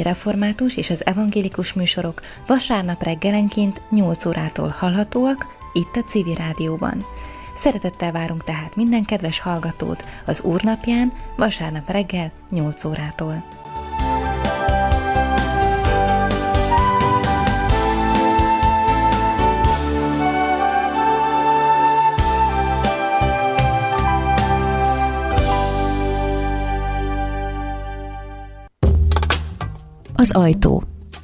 református és az evangélikus műsorok vasárnap reggelenként 8 órától hallhatóak itt a Civil Rádióban. Szeretettel várunk tehát minden kedves hallgatót az Úrnapján vasárnap reggel 8 órától. Az ajtó.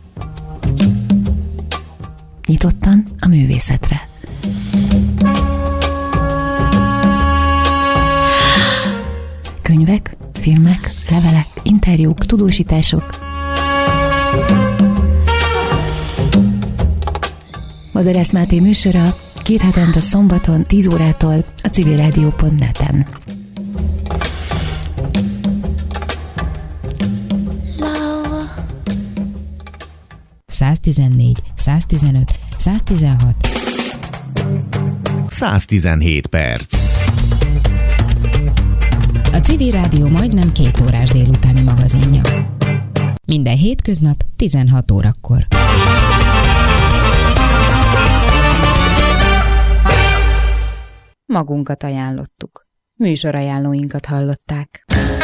Nyitottan a művészetre. Könyvek, filmek, levelek, interjúk, tudósítások. Bozorász Máté műsora 2 hetente szombaton 10 órától a civilradio.net-en. 114, 115, 116. 117 perc. A Civil Rádió majdnem 2 órás délutáni magazinja. Minden hétköznap 16 órakor. Magunkat ajánlottuk. Műsorajánlóinkat hallották.